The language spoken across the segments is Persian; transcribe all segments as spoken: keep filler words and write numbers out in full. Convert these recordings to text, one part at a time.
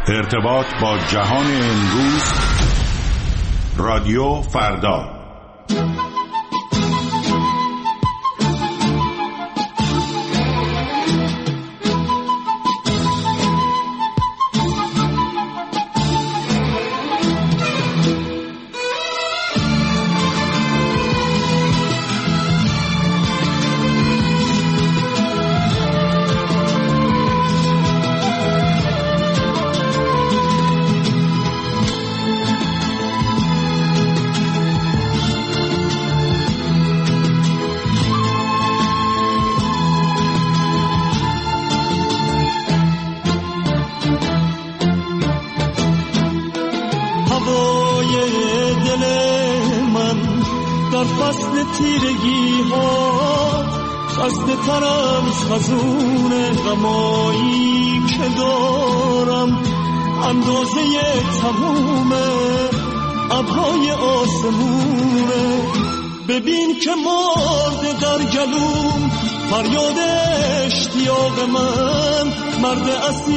ارتباط با جهان امروز، رادیو فردا. تیرگی ها خسته ترم خزون غمایی که دارم، اندازه تموم ابرهای آسمونه. ببین که مرده در گلوم فریاد اشتیاق من، مرد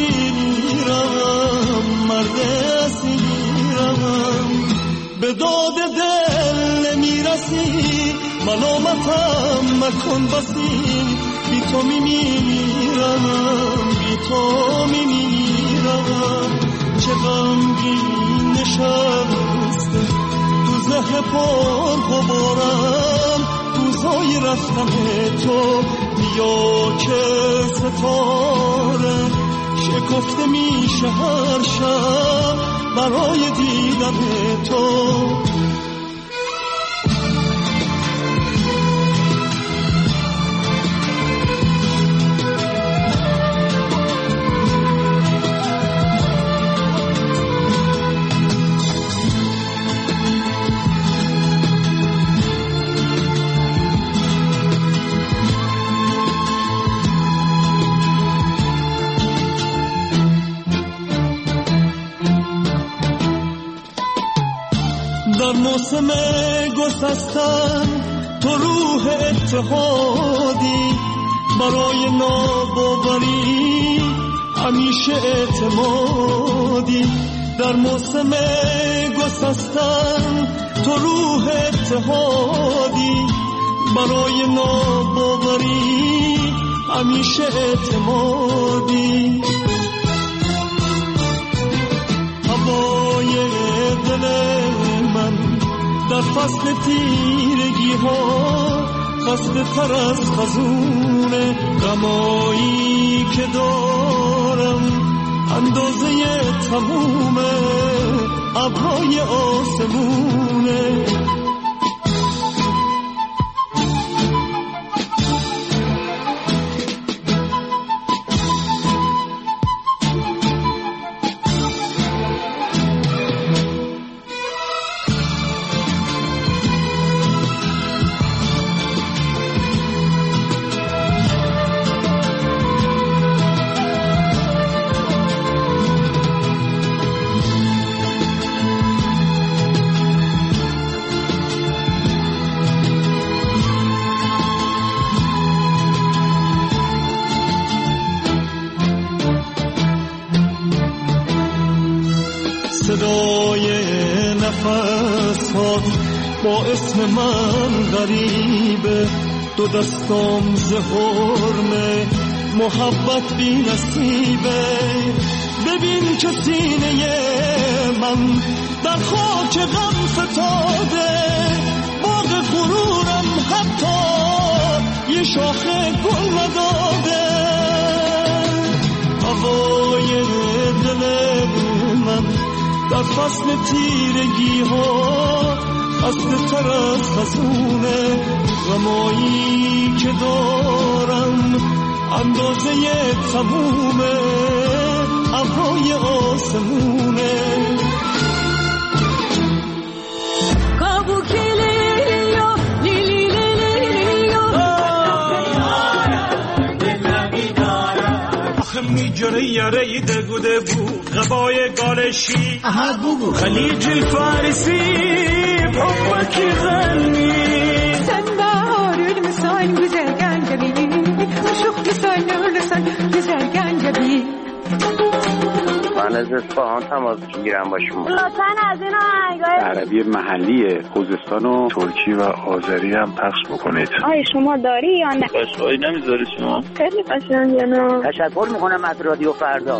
اسیرم، مرد اسیرم. به داد دل نمیرسی، ملامتم مکن بسی، بی تو میمیرم، بی تو میمیرم. چه غمگین نشسته تو زهر پر غبارم، روزای رفتن تو بیا که ستاره شکفته میشه هر شب برای دیدن تو. در موسم گسستن تو روح اتحادی، برای ناباوری همیشه اعتمادی. در موسم گسستن تو روح اتحادی، برای ناباوری همیشه اعتمادی. هوای دل من در فصل تیرگی ها خسته تر از خزون غمایی که دارم، اندازه تموم ابرهای آسمونه. صدای نفسات با اسم من غریبه، دو دستام ز حرمه محبت بی نصیبه. ببین که سینه من در خاک غم فتاده، باغ غرورم حتی یه شاخه گل نداده. هوای دل من در فصل تیرگی ها خسته تر از خزون غمایی که دارم، اندازه تموم ابرهای آسمونه. میجره یاره دگو دگو غبای گالشی خلیج الفارسی بحبك غني sen baharül misal güzel gencebi uşuk misal nurlusan güzel gencebi. من از اصفهان تماس میگیرم با شما. لطفاً از این آهنگای عربی محلی خوزستان و ترکی و آذری هم پخش بکنید. آی شما داری یا نه؟ قشقایی نمیذاری شما؟ خیلی قشنگه نه. تشکر میکنم از رادیو فردا.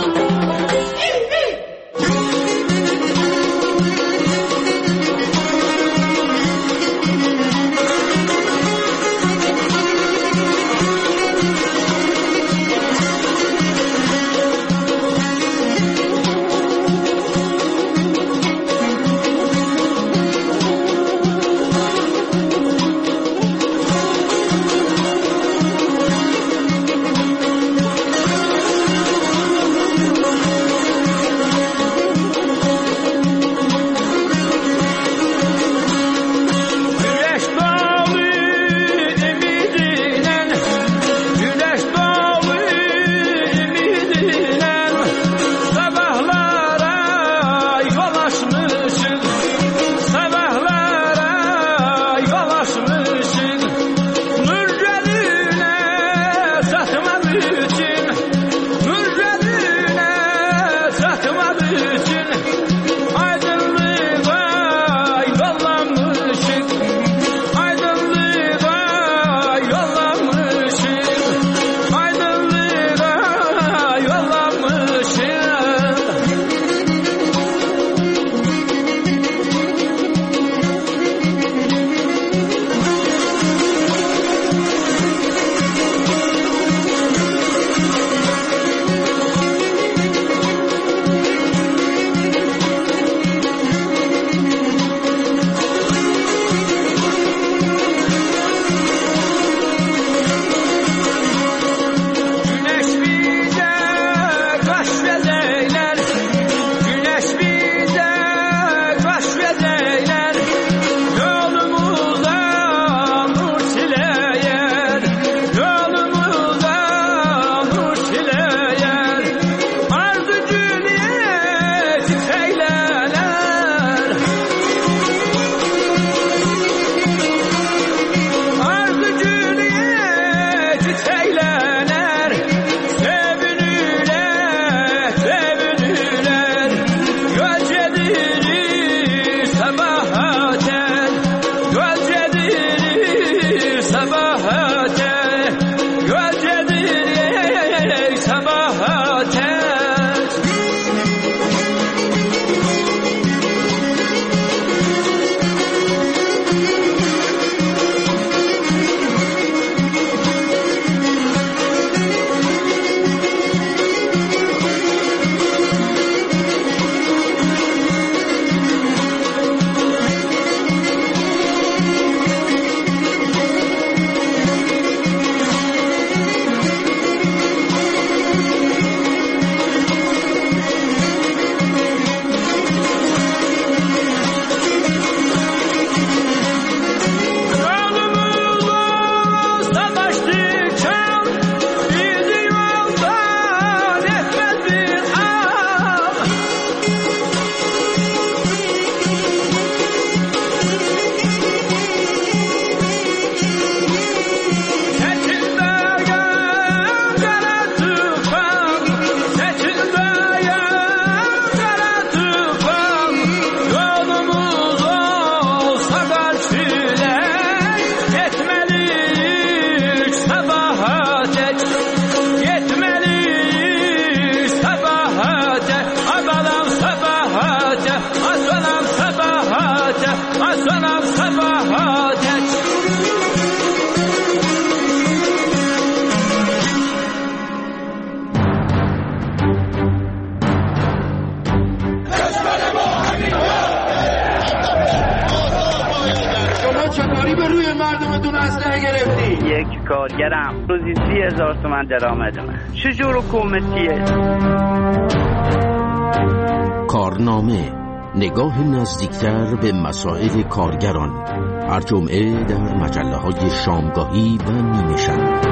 یک کارگرم روزی سی هزار تومن درآمد من. چجور حکومتیه؟ کارنامه، نگاه نزدیکتر به مسائل کارگران، هر جمعه در مجله های شامگاهی و نیمه شب.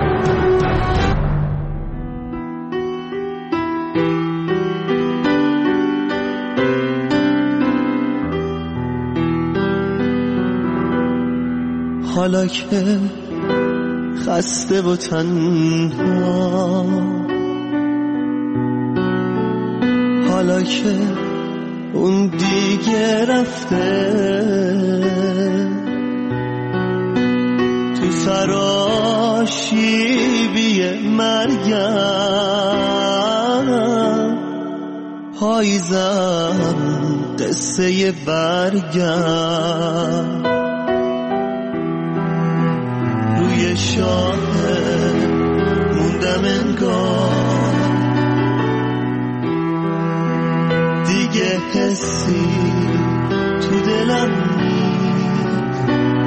حالا که خسته و تنها، حالا که اون دیگه رفته تو سراشیبی مرگم پاییزم قصه برگم روی شاهد موندم انگار دیگه حسی تو دلم نیست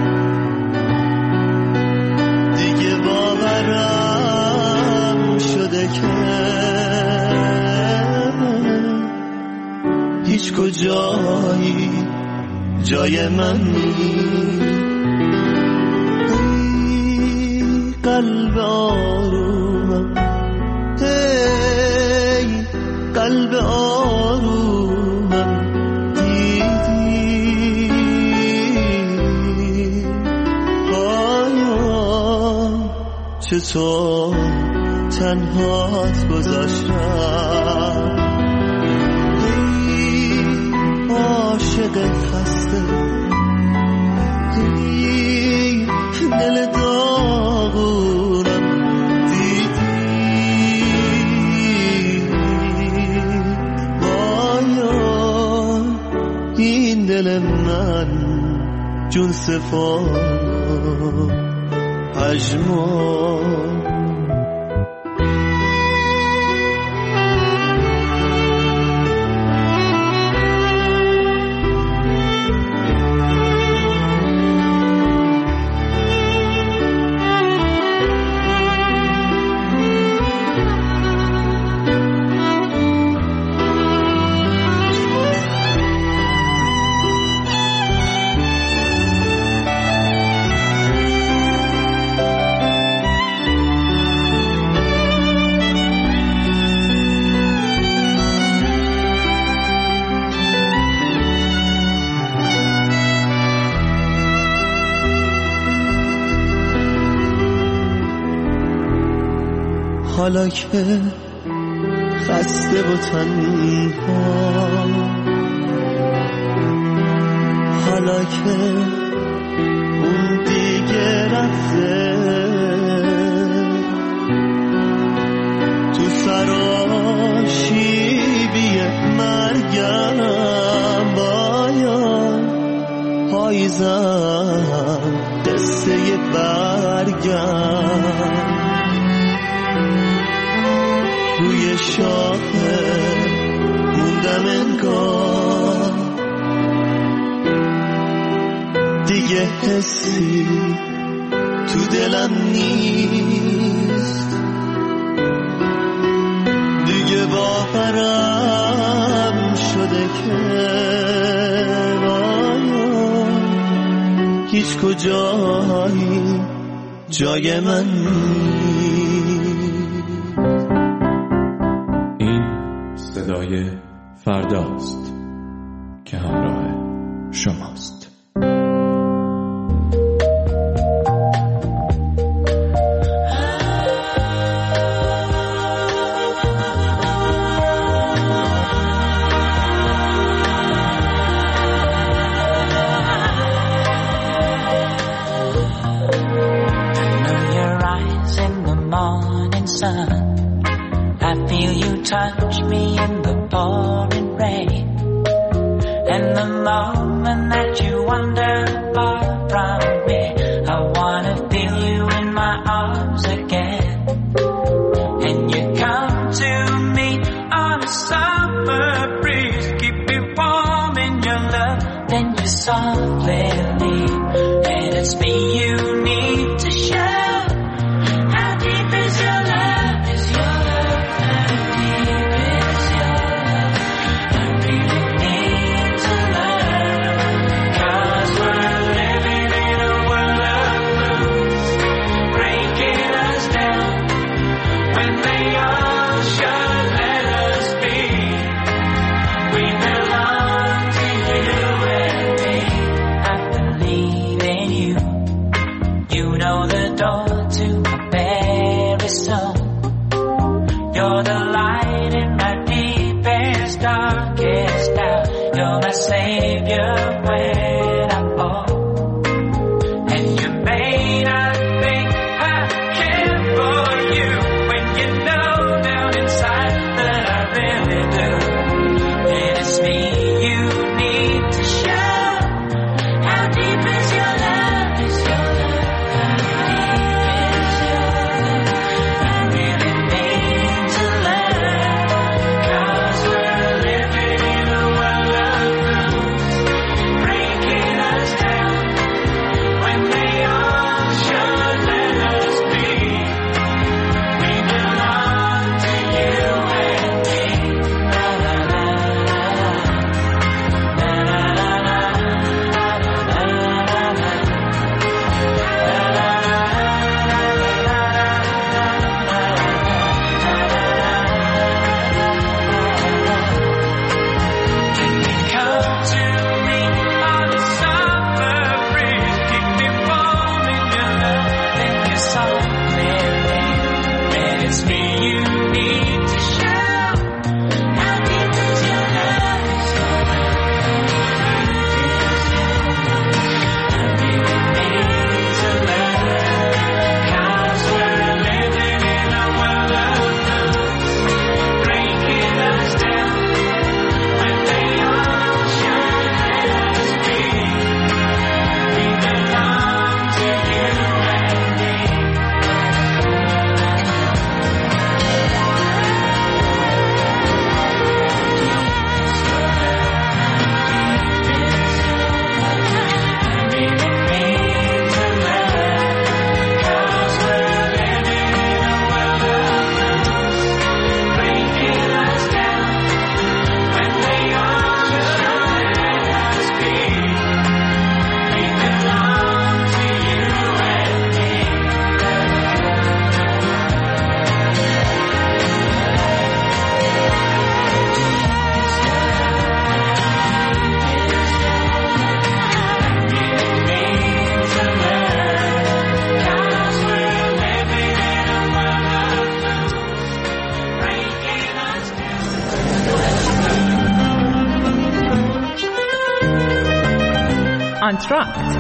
دیگه باورم شده که هیچ کجایی جای من نیست قلب آرومم ای قلب آرومم دیدی آیا چطور تنهات گذاشتم ای عاشق خسته ای دل داغونم دیدی آیا این دل من جون سفار پژمرد حالا که خسته و تنها حالا که اون دیگه رفته تو سراشیبی مرگم باید پاییزم قصه برگم روی شاهد موندم انگار دیگه حسی تو دلم نیست دیگه باورم شده که هیچ کجایی جای من نیست. صدای فرداست که همراه شماست. Touch me in the pouring rain, and the moment that you wander far from me, I wanna feel you in my arms again. And you come to me on a summer breeze, keep me warm in your love, then you softly leave, and it's me you need to show. How deep is your love? Is your love how deep? At the darkest hour. You're my savior when I fall. And you may not think I care for you when you know down inside that I really do. And it's me you need to show. How deep is your love? Is your love? How deep is your love? I really need to learn. 'Cause we're living in a world of rules, breaking us down when they all should let us be. We belong to you and me. La la la la la la la la la la la. Come to me on the summer breeze, keep me warm in your love, and your softly leave. And it's me you need to show. How deep is your love? Is your love? I really need to learn. 'Cause we're living in a world of rules, breaking us down when they all should let us be. We belong to you and me. آنتراکت.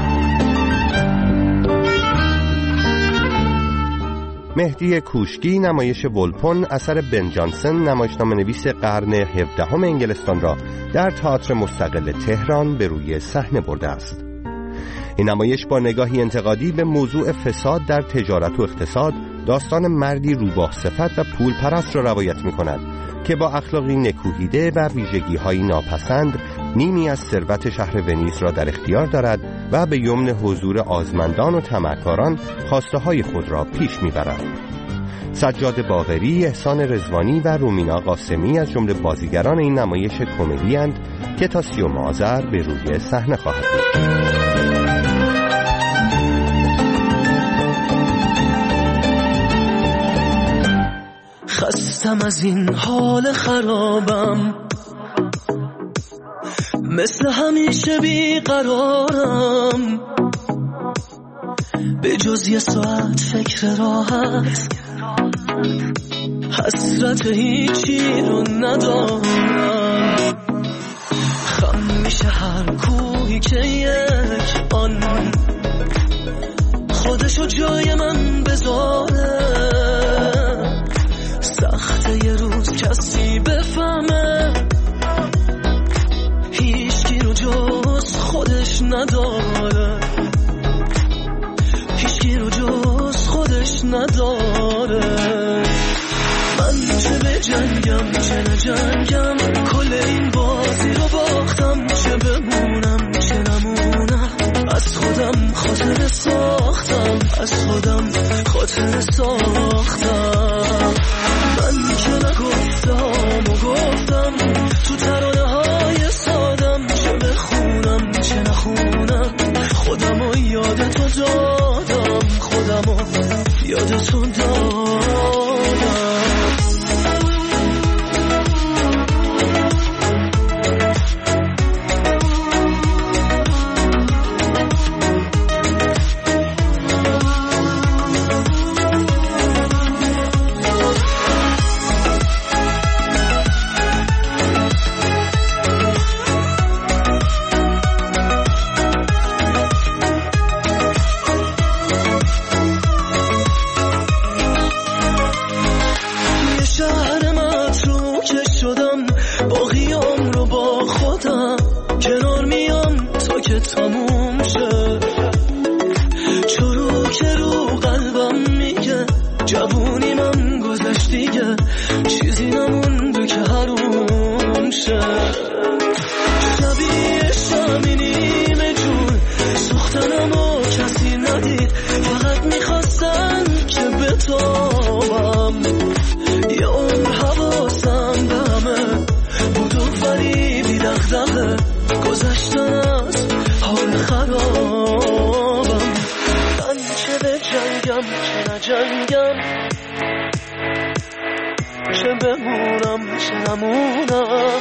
مهدی کوشگی نمایش ولپن اثر بن جانسن نمایشنامه نویس قرن هفدهم انگلستان را در تئاتر مستقل تهران به روی صحنه برده است. این نمایش با نگاهی انتقادی به موضوع فساد در تجارت و اقتصاد داستان مردی روباه صفت و پول پرست را روایت می کند که با اخلاقی نکوهیده و ویژگی‌های ناپسند نیمی از ثروت شهر ونیز را در اختیار دارد و به یمن حضور آزمندان و طمعکاران خواسته‌های خود را پیش می‌برد. سجاد باقری، احسان رضوانی و رومینا قاسمی از جمله بازیگران این نمایش کمدی اند که تا سیوم آذر به روی صحنه خواهد بود. خستم از این حال خرابم، مثل همیشه بیقرارم، به جز یه ساعت فکر راحت، حسرت هیچی رو ندارم. خم میشه هر کوهی که یک آن خودشو جای من بذاره. سخته یه روز کسی بفهمه هیچکی رو جز خودش نداره، هیچکی رو جز خودش نداره. من چه به جنگم چه نجنگم، کل این بازی رو باختم، چه بمونم چه نمونم، از خودم خاطر ساختم، از خودم خاطر ساختم. من که نگفتم و گفتم تو ترانه های سادم، چه بخونم چه نخونم، خودم رو یاد تو دادم، خودم رو یاد تو دادم. باقی عمرو با خودم کنار میام تا که تموم شه. چرو که رو قلبم میگه جوونی من گذشت دیگه، چیزی نمونده که حروم شه. شبیه شمی نیمه جون سوختنمو کسی ندید، فقط میخواستن که بتابم. یه عمر حواسم به همه بود و ولی بی دغدغه، گذشتن از حال خرابم. من چه به جنگم چه نجنگم، چه بمونم چه نمونم،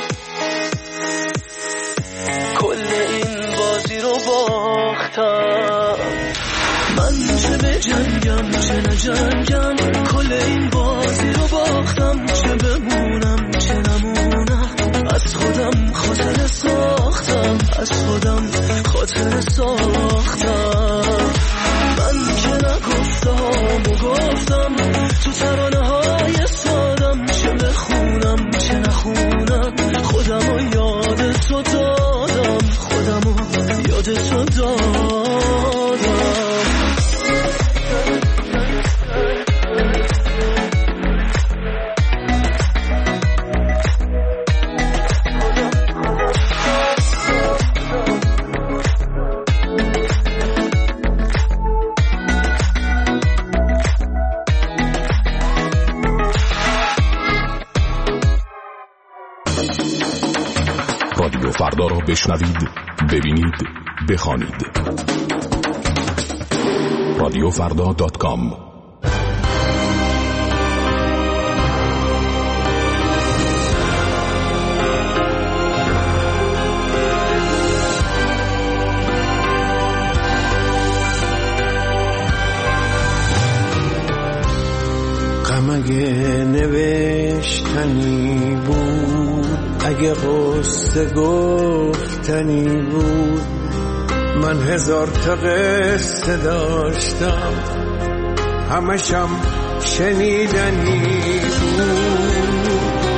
کل این بازی رو باختم. من چه به جنگم چه نجنگم، کل این بازی رو باختم. چه بمونم چه نمونم، از خودم خاطر ساختم، از خودم خاطر ساختم. من که نگفتم و گفتم تو ترانه های سادم، چه بخونم چه نخونم، خودم رو یاد تو دادم، خودم رو یاد تو دادم. رادیو فردا را بشنوید، ببینید، بخوانید. رادیو فردا دات کام. غم اگه نوشتنی بود، اگه قصه گفتنی بود، من هزار تا قصه داشتم، همشم شنیدنی بود.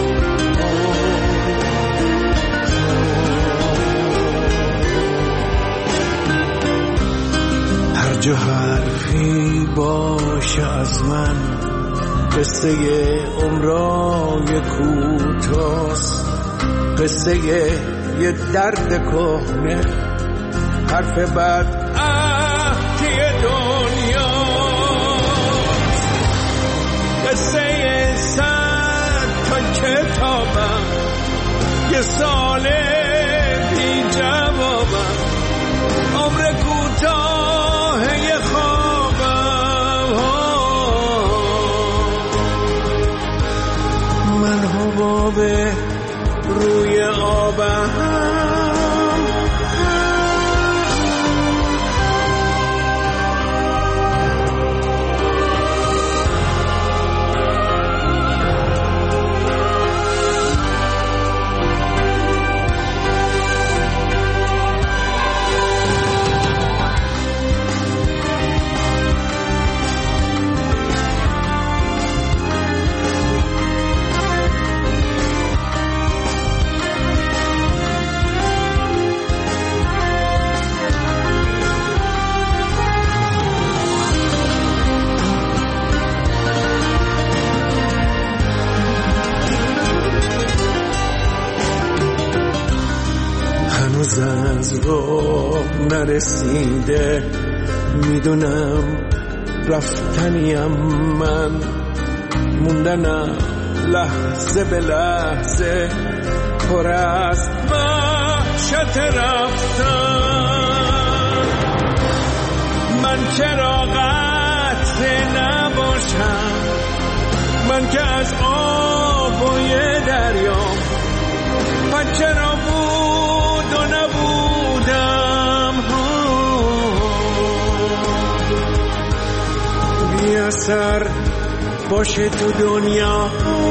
هر جا حرفی باشه از من، قصه عمرای کوتاست، قصه یه درد کهنه، حرف بد عهدی دنیاست، قصه صد تا کتابم، یه سال بی جوابم، عمر کوتاه یه خوابم. من حباب روی آبم، از راه نرسیده، میدونم رفتنیم من، موندنم لحظه به لحظه، پر از وحشت رفتن. من چرا قطع نباشم، من که از آبای دریام، من چرا بود و نبودم، بی اثر باشه تو دنیا.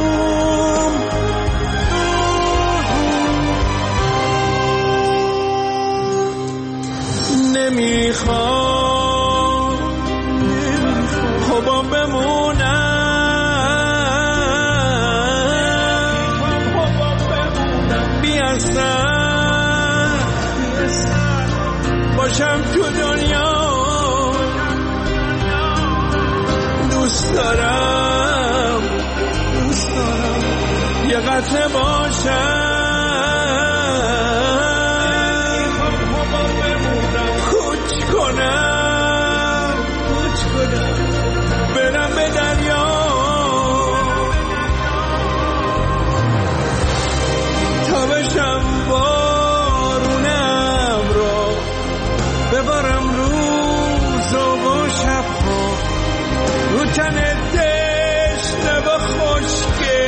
نمیخوام خوبم بمونم، سر باشم تو دنیا. دوست دارم دوست دارم یه قطره باشم، کوچ کنم کوچ کنم برم به دریا، تا بشم بارونم رو ببارم روز و شب رو تن دشنه و خشکه،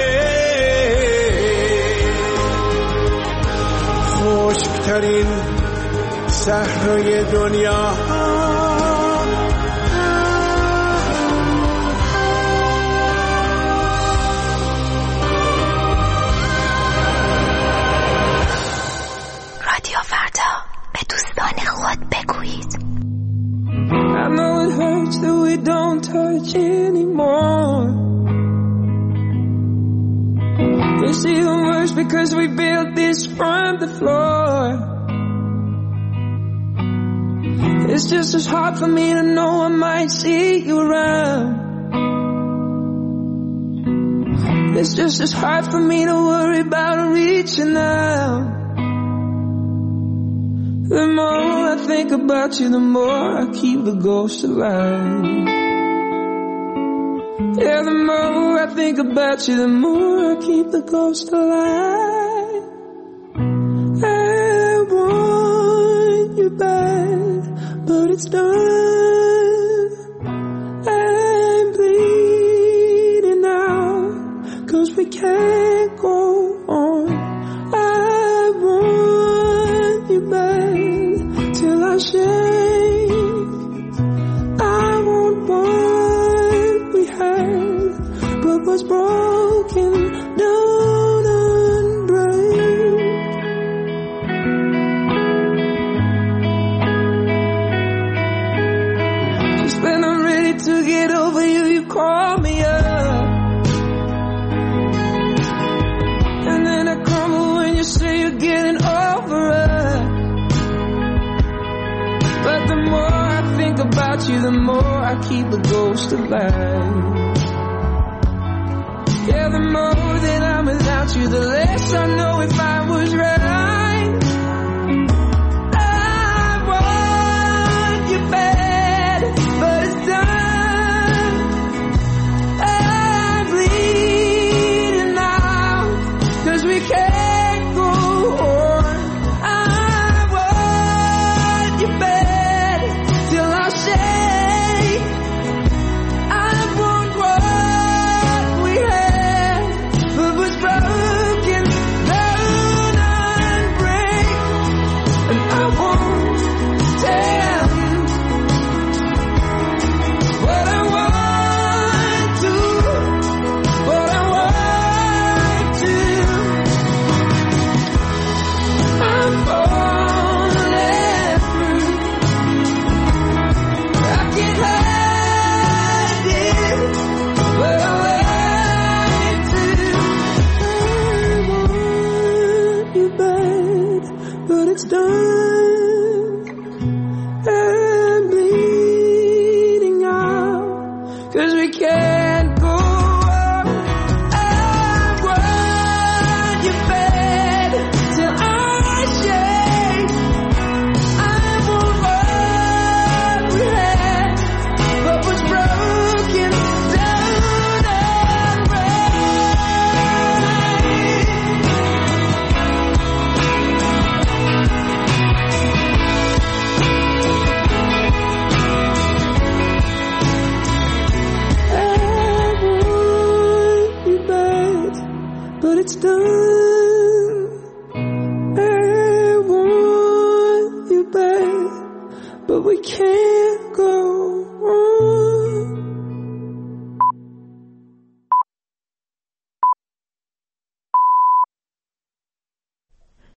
خشکترین صحرای دنیا. رادیو فردا، به دوستان خود بگویید. I know it hurts that we don't touch anymore. It's even worse because we built this from the floor. It's just as hard for me to know I might see you around. It's just as hard for me to worry about reaching out. The more I think about you, the more I keep the ghost alive. Yeah, the more I think about you, the more I keep the ghost alive. I want you bad, but it's done. I'm bleeding out, 'cause we can't go on. I want you bad till I shake. I want what we had, but what's broken don't unbreak. Just when I'm ready to get over you, you call me up, and then I crumble when you say you're getting over us. But the more I think about you, the more I keep the ghost alive. Yeah, the more that I'm without you, the less I know if I was right. I want you bad, but it's done. I'm bleeding out, 'cause we can't go on. I want you bad till I shake. I want what we had, but what's broken don't unbreak. And I won't tell you what I want to, what I want to. I'm falling through. I can't hide it, but I like to. I want you bad, but it's done.